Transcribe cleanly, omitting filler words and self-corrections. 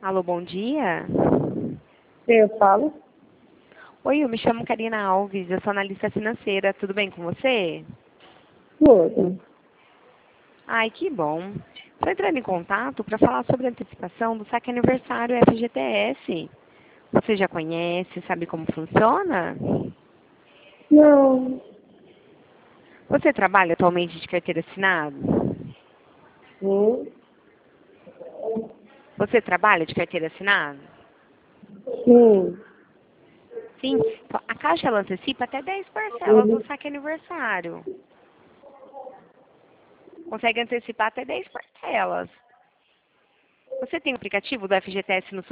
Alô, bom dia. Eu falo. Oi, eu me chamo Karina Alves, eu sou analista financeira. Tudo bem com você? Tudo. Ai, que bom. Estou entrando em contato para falar sobre a antecipação do saque aniversário FGTS. Você já conhece, sabe como funciona? Não. Você trabalha atualmente de carteira assinada? Sim. Você trabalha de carteira assinada? Sim. Sim. Então, a Caixa ela antecipa até 10 parcelas do Uhum. saque aniversário. Consegue antecipar até 10 parcelas. Você tem o aplicativo do FGTS no